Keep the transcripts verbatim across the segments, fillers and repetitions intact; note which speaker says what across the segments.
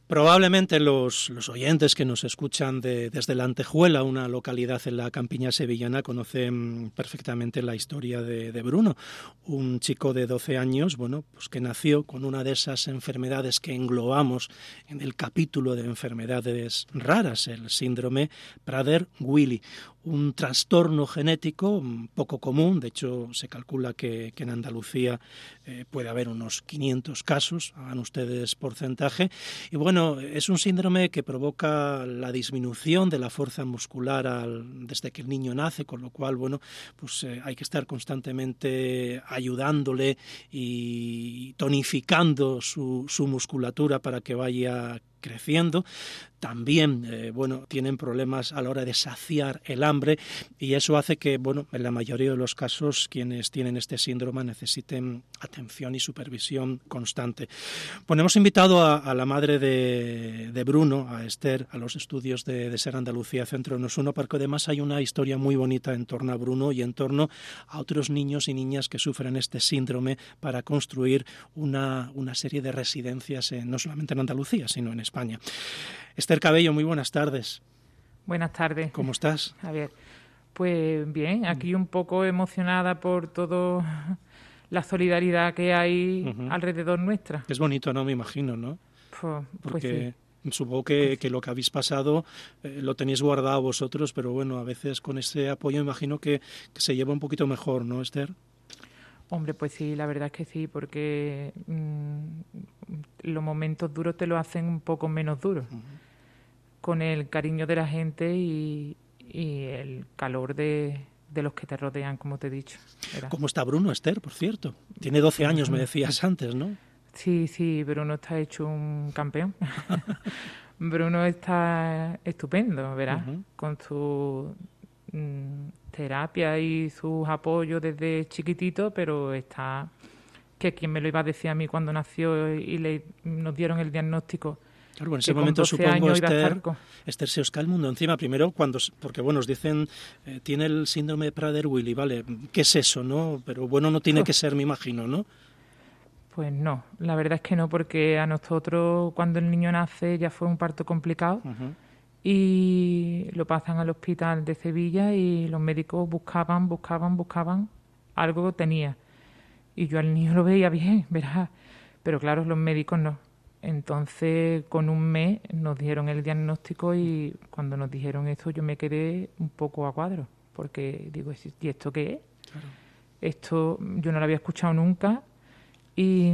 Speaker 1: Probablemente los, los oyentes que nos escuchan de, desde La Antejuela, una localidad en la campiña sevillana, conocen perfectamente la historia de, de Bruno, un chico de doce años, bueno, pues que nació con una de esas enfermedades que englobamos en el capítulo de enfermedades raras, el síndrome Prader-Willi, un trastorno genético poco común. De hecho, se calcula que, que en Andalucía eh, puede haber unos quinientos casos, hagan ustedes porcentaje, y bueno, es un síndrome que provoca la disminución de la fuerza muscular al, desde que el niño nace, con lo cual, bueno, pues eh, hay que estar constantemente ayudándole y tonificando su, su musculatura para que vaya creciendo. También, eh, bueno, tienen problemas a la hora de saciar el hambre, y eso hace que, bueno, en la mayoría de los casos quienes tienen este síndrome necesiten atención y supervisión constante. Bueno, hemos invitado a, a la madre de, de Bruno, a Esther, a los estudios de, de Ser Andalucía Centro Nos Uno, porque además hay una historia muy bonita en torno a Bruno y en torno a otros niños y niñas que sufren este síndrome, para construir una, una serie de residencias en, no solamente en Andalucía, sino en España. Esther Cabello, muy buenas tardes.
Speaker 2: Buenas tardes.
Speaker 1: ¿Cómo estás?
Speaker 2: Javier, pues bien, aquí un poco emocionada por toda la solidaridad que hay uh-huh. alrededor nuestra.
Speaker 1: Es bonito, ¿no? Me imagino, ¿no?
Speaker 2: Pues,
Speaker 1: Porque
Speaker 2: pues sí.
Speaker 1: supongo que,
Speaker 2: pues
Speaker 1: que lo que habéis pasado eh, lo tenéis guardado vosotros, pero bueno, a veces con ese apoyo imagino que, que se lleva un poquito mejor, ¿no, Esther?
Speaker 2: Hombre, pues sí, la verdad es que sí, porque mmm, los momentos duros te lo hacen un poco menos duros. Uh-huh. Con el cariño de la gente y, y el calor de, de los que te rodean, como te he dicho. ¿Verdad?
Speaker 1: ¿Cómo está Bruno, Esther, por cierto? Tiene doce años, me decías antes, ¿no?
Speaker 2: Sí, sí, Bruno está hecho un campeón. Bruno está estupendo, ¿verdad? Uh-huh. Con su mm, terapia y sus apoyos desde chiquitito, pero está... que quien me lo iba a decir a mí cuando nació y le, nos dieron el diagnóstico.
Speaker 1: Claro, en ese momento supongo, Esther, con... Esther, se os cae el mundo encima. Primero, cuando, porque bueno, os dicen, eh, tiene el síndrome de Prader-Willi, ¿vale? ¿Qué es eso, no? Pero bueno, no tiene oh. que ser, me imagino, ¿no?
Speaker 2: Pues no, la verdad es que no, porque a nosotros cuando el niño nace ya fue un parto complicado uh-huh. y lo pasan al hospital de Sevilla y los médicos buscaban, buscaban, buscaban, algo tenía. Y yo al niño lo veía bien, ¿verdad? Pero claro, los médicos no. Entonces, con un mes nos dieron el diagnóstico y cuando nos dijeron esto yo me quedé un poco a cuadro, porque digo, ¿y esto qué es? Claro. Esto yo no lo había escuchado nunca y,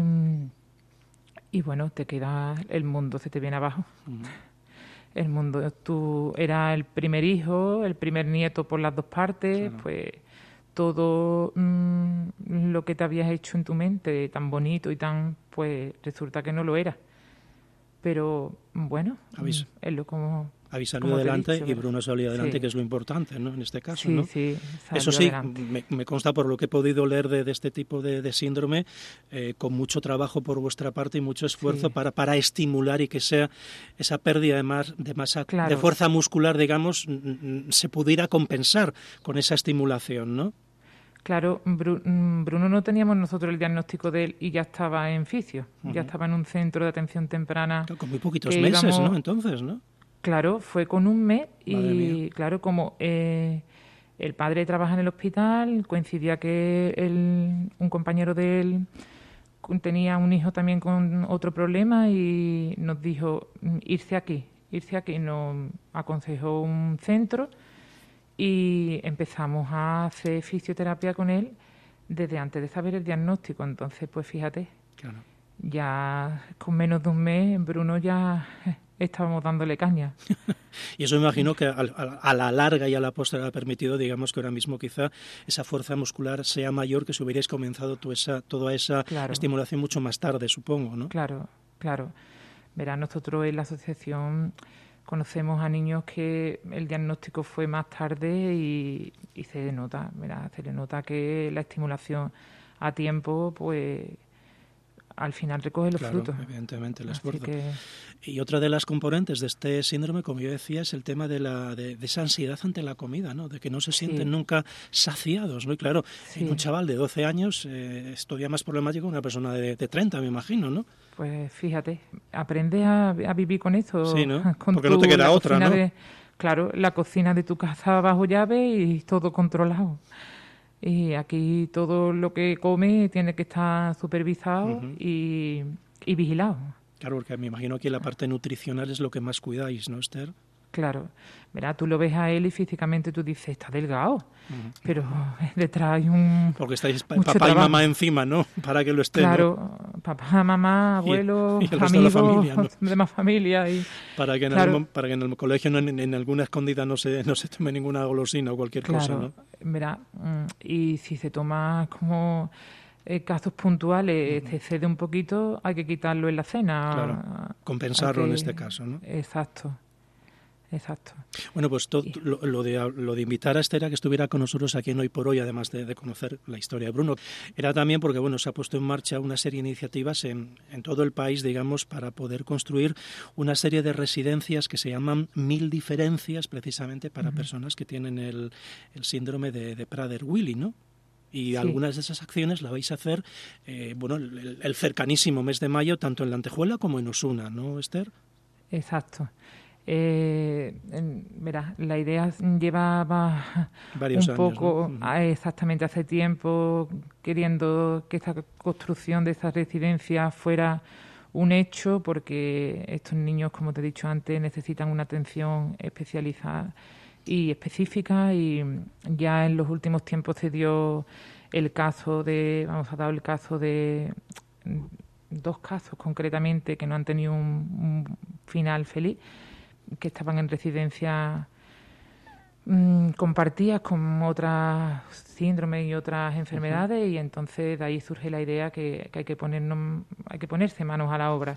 Speaker 2: y bueno, te queda, el mundo se te viene abajo. Uh-huh. El mundo, tú eras el primer hijo, el primer nieto por las dos partes, claro. pues todo mmm, lo que te habías hecho en tu mente tan bonito y tan, pues resulta que no lo era. Pero bueno,
Speaker 1: ¿Habéis,
Speaker 2: es lo como...
Speaker 1: habéis salido adelante dicho, y Bruno salió adelante, sí. que es lo importante, ¿no? En este caso, sí, ¿no?
Speaker 2: Sí,
Speaker 1: eso sí, me, me consta por lo que he podido leer de, de este tipo de, de síndrome, eh, con mucho trabajo por vuestra parte y mucho esfuerzo sí. para, para estimular y que sea esa pérdida de, más, de masa, claro. de fuerza muscular, digamos, se pudiera compensar con esa estimulación, ¿no?
Speaker 2: Claro, Bruno no teníamos nosotros el diagnóstico de él y ya estaba en fisio, uh-huh. ya estaba en un centro de atención temprana.
Speaker 1: Claro, con muy poquitos meses, íbamos, ¿no? Entonces, ¿no?
Speaker 2: Claro, fue con un mes y
Speaker 1: Madre mía.
Speaker 2: Claro, como eh, el padre trabaja en el hospital, coincidía que él, un compañero de él tenía un hijo también con otro problema y nos dijo irse aquí, irse aquí, nos aconsejó un centro. Y empezamos a hacer fisioterapia con él desde antes de saber el diagnóstico. Entonces, pues fíjate,
Speaker 1: claro.
Speaker 2: ya con menos de un mes, Bruno ya estábamos dándole caña.
Speaker 1: Y eso me imagino que a, a, a la larga y a la postre ha permitido, digamos, que ahora mismo quizá esa fuerza muscular sea mayor que si hubierais comenzado toda esa, toda esa claro. estimulación mucho más tarde, supongo, ¿no?
Speaker 2: Claro, claro. Verá, nosotros en la asociación... conocemos a niños que el diagnóstico fue más tarde y, y se nota, ¿verdad? Se le nota que la estimulación a tiempo pues al final recoge los
Speaker 1: claro,
Speaker 2: frutos.
Speaker 1: Evidentemente, el
Speaker 2: Así
Speaker 1: esfuerzo.
Speaker 2: que...
Speaker 1: Y otra de las componentes de este síndrome, como yo decía, es el tema de, la, de, de esa ansiedad ante la comida, ¿no? De que no se sienten
Speaker 2: sí.
Speaker 1: nunca saciados, ¿no? Y claro,
Speaker 2: sí.
Speaker 1: en un chaval de doce años eh, es todavía más problemático que una persona de, de treinta, me imagino, ¿no?
Speaker 2: Pues fíjate, aprende a, a vivir con eso.
Speaker 1: Sí, ¿no?
Speaker 2: Con
Speaker 1: Porque
Speaker 2: tu,
Speaker 1: no te queda otra, ¿no?
Speaker 2: De, claro, la cocina de tu casa bajo llave y todo controlado. Y aquí todo lo que come tiene que estar supervisado uh-huh. y, y vigilado.
Speaker 1: Claro, porque me imagino que la parte nutricional es lo que más cuidáis, ¿no, Esther?
Speaker 2: Claro. Verá, tú lo ves a él y físicamente tú dices, está delgado, uh-huh. pero detrás hay un...
Speaker 1: Porque estáis pa- papá trabajo. y mamá encima, ¿no? Para que lo estén,
Speaker 2: Claro,
Speaker 1: ¿no?
Speaker 2: papá, mamá, abuelo,
Speaker 1: y, y
Speaker 2: amigos,
Speaker 1: de la familia, ¿no?
Speaker 2: demás familia. Y,
Speaker 1: para, que en
Speaker 2: claro,
Speaker 1: el, para que en el colegio no, en, en alguna escondida no se, no se tome ninguna golosina o cualquier
Speaker 2: claro,
Speaker 1: cosa, ¿no?
Speaker 2: Verá, y si se toma como... Eh, casos puntuales, uh-huh. se excede un poquito, hay que quitarlo en la cena.
Speaker 1: Claro, compensarlo
Speaker 2: que...
Speaker 1: en este caso, ¿no?
Speaker 2: Exacto, exacto.
Speaker 1: Bueno, pues todo, lo, lo, de, lo de invitar a Esther a que estuviera con nosotros aquí en Hoy por Hoy, además de, de conocer la historia de Bruno, era también porque, bueno, se ha puesto en marcha una serie de iniciativas en, en todo el país, digamos, para poder construir una serie de residencias que se llaman Mil Diferencias, precisamente para uh-huh. personas que tienen el, el síndrome de, de Prader-Willi, ¿no? Y sí. algunas de esas acciones la vais a hacer, eh, bueno, el, el cercanísimo mes de mayo, tanto en La Antejuela como en Osuna, ¿no, Esther?
Speaker 2: Exacto. Eh, verá, la idea llevaba
Speaker 1: Varios
Speaker 2: un
Speaker 1: años,
Speaker 2: poco,
Speaker 1: ¿no?
Speaker 2: uh-huh. exactamente hace tiempo, queriendo que esta construcción de esta residencia fuera un hecho, porque estos niños, como te he dicho antes, necesitan una atención especializada y específica, y ya en los últimos tiempos se dio el caso de, vamos a dar el caso de dos casos concretamente que no han tenido un, un final feliz, que estaban en residencias mmm, compartidas con otras síndromes y otras enfermedades, uh-huh. y entonces de ahí surge la idea que, que hay que ponernos, hay que ponerse manos a la obra.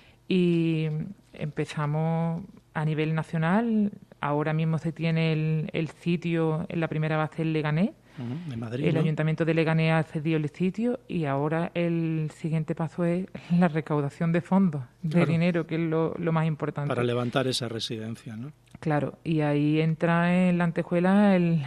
Speaker 2: Y empezamos a nivel nacional. Ahora mismo se tiene el, el sitio en la primera base en Leganés.
Speaker 1: Uh-huh, de Madrid,
Speaker 2: el
Speaker 1: ¿no?
Speaker 2: Ayuntamiento de Leganés ha cedido el sitio y ahora el siguiente paso es la recaudación de fondos, claro. de dinero, que es lo, lo más importante.
Speaker 1: Para levantar esa residencia, ¿no?
Speaker 2: Claro, y ahí entra en La Antejuela el,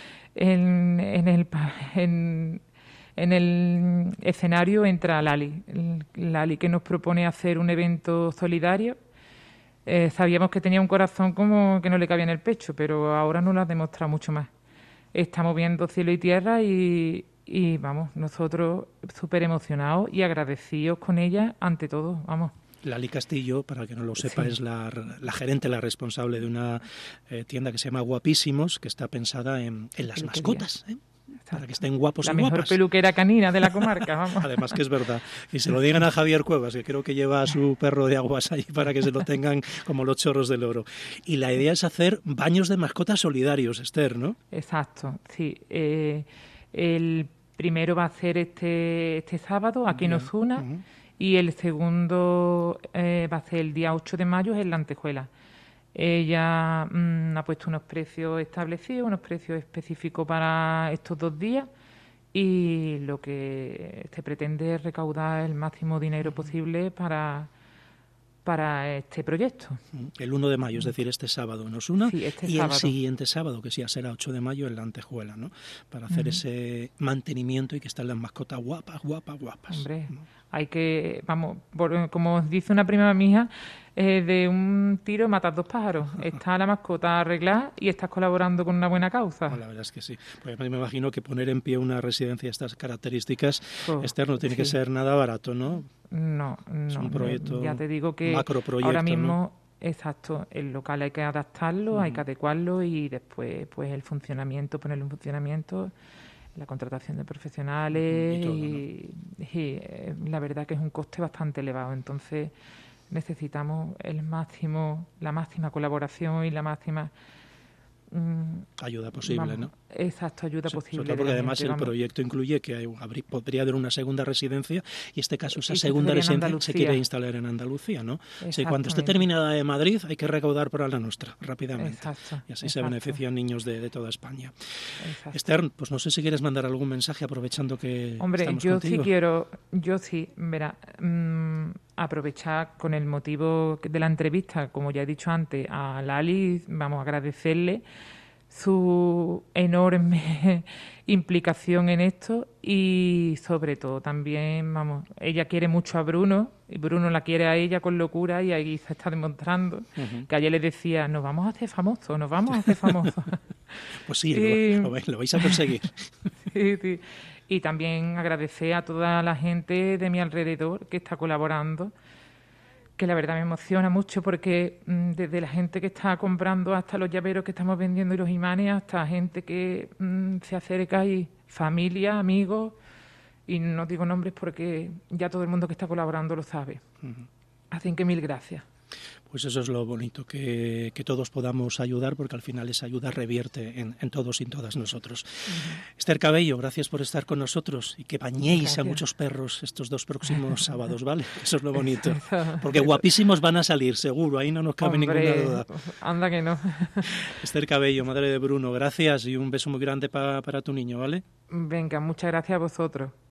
Speaker 2: en, en el... En, En el escenario entra Lali, Lali que nos propone hacer un evento solidario. Eh, sabíamos que tenía un corazón como que no le cabía en el pecho, pero ahora nos lo ha demostrado mucho más. Está moviendo cielo y tierra y, y vamos, nosotros súper emocionados y agradecidos con ella ante todo, vamos.
Speaker 1: Lali Castillo, para que no lo sepa, sí. es la, la gerente, la responsable de una eh, tienda que se llama Guapísimos, que está pensada en, en las mascotas, ¿eh? Para que estén guapos
Speaker 2: la
Speaker 1: y guapas.
Speaker 2: La mejor peluquera canina de la comarca, vamos.
Speaker 1: Además que es verdad. Y se lo digan a Javier Cuevas, que creo que lleva a su perro de aguas ahí para que se lo tengan como los chorros del oro. Y la idea es hacer baños de mascotas solidarios, Esther, ¿no?
Speaker 2: Exacto, sí. Eh, el primero va a ser este, este sábado, aquí en Osuna, uh-huh. y el segundo eh, va a ser el día ocho de mayo en La Antejuela. Ella mmm, ha puesto unos precios establecidos, unos precios específicos para estos dos días, y lo que se pretende es recaudar el máximo dinero posible para, para este proyecto.
Speaker 1: El uno de mayo, es decir, este sábado en Osuna,
Speaker 2: sí, este
Speaker 1: y
Speaker 2: sábado.
Speaker 1: El siguiente sábado, que sí será ocho de mayo, en La Antejuela, ¿no? Para hacer uh-huh. ese mantenimiento y que estén las mascotas guapas, guapas, guapas.
Speaker 2: Hombre,
Speaker 1: ¿no?
Speaker 2: Hay que, vamos, por, como dice una prima mía, eh, de un tiro matas dos pájaros. Está la mascota arreglada y estás colaborando con una buena causa.
Speaker 1: Bueno, la verdad es que sí. Pues me imagino que poner en pie una residencia de estas características, oh, Esther, no tiene sí. que ser nada barato, ¿no?
Speaker 2: No, no.
Speaker 1: Es un proyecto,
Speaker 2: ya te digo que
Speaker 1: macroproyecto,
Speaker 2: ahora mismo,
Speaker 1: ¿no?
Speaker 2: Exacto, el local hay que adaptarlo, uh-huh. hay que adecuarlo y después pues el funcionamiento, ponerlo en funcionamiento, la contratación de profesionales, uh-huh. y, todo, ¿no? y, y eh, la verdad que es un coste bastante elevado. Entonces necesitamos el máximo, la máxima colaboración y la máxima
Speaker 1: ayuda posible,
Speaker 2: vamos,
Speaker 1: ¿no?
Speaker 2: Exacto, ayuda
Speaker 1: Sí,
Speaker 2: posible.
Speaker 1: sobre todo porque además
Speaker 2: gente,
Speaker 1: el proyecto incluye que hay, habría, podría haber una segunda residencia y en este caso esa
Speaker 2: y
Speaker 1: segunda residencia se quiere
Speaker 2: Andalucía.
Speaker 1: instalar en Andalucía, ¿no? O sea, cuando esté terminada de Madrid hay que recaudar para la nuestra rápidamente.
Speaker 2: Exacto,
Speaker 1: y así
Speaker 2: exacto.
Speaker 1: se benefician niños de, de toda España.
Speaker 2: Exacto.
Speaker 1: Esther, pues no sé si quieres mandar algún mensaje aprovechando que
Speaker 2: Hombre,
Speaker 1: estamos
Speaker 2: yo
Speaker 1: contigo.
Speaker 2: sí quiero, yo sí, verá, mmm, aprovechar con el motivo de la entrevista, como ya he dicho antes, a Lali, vamos a agradecerle su enorme implicación en esto y sobre todo también, vamos, ella quiere mucho a Bruno y Bruno la quiere a ella con locura y ahí se está demostrando uh-huh. que ayer le decía, nos vamos a hacer famosos, nos vamos a hacer famosos.
Speaker 1: Pues sí,
Speaker 2: y,
Speaker 1: lo, lo, lo vais a conseguir.
Speaker 2: sí, sí. Y también agradecer a toda la gente de mi alrededor que está colaborando, que la verdad me emociona mucho porque mmm, desde la gente que está comprando hasta los llaveros que estamos vendiendo y los imanes, hasta gente que mmm, se acerca y familia, amigos, y no digo nombres porque ya todo el mundo que está colaborando lo sabe. Uh-huh. Así que mil gracias.
Speaker 1: Pues eso es lo bonito, que, que todos podamos ayudar, porque al final esa ayuda revierte en, en todos y en todas nosotros. Uh-huh. Esther Cabello, gracias por estar con nosotros y que bañéis gracias. A muchos perros estos dos próximos sábados, ¿vale? Eso es lo bonito. Porque guapísimos van a salir, seguro, ahí no nos cabe
Speaker 2: Hombre,
Speaker 1: ninguna duda.
Speaker 2: Anda que no.
Speaker 1: Esther Cabello, madre de Bruno, gracias y un beso muy grande pa, para tu niño, ¿vale?
Speaker 2: Venga, muchas gracias a vosotros.